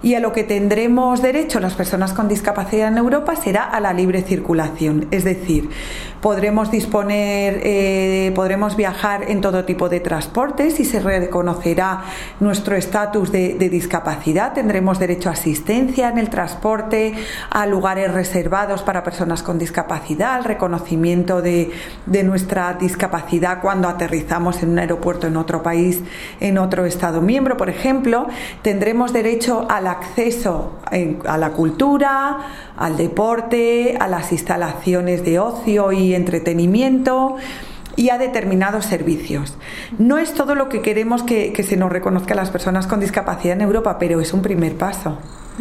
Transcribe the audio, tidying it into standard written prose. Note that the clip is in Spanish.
Y a lo que tendremos derecho las personas con discapacidad en Europa será a la libre circulación, es decir, podremos viajar en todo tipo de transportes y se reconocerá nuestro estatus de discapacidad. Tendremos derecho a asistencia en el transporte, a lugares reservados para personas con discapacidad, al reconocimiento de nuestra discapacidad cuando aterrizamos en un aeropuerto en otro país, en otro Estado miembro, por ejemplo. Tendremos derecho al acceso a la cultura, al deporte, a las instalaciones de ocio y entretenimiento y a determinados servicios. No es todo lo que queremos que se nos reconozca a las personas con discapacidad en Europa, pero es un primer paso.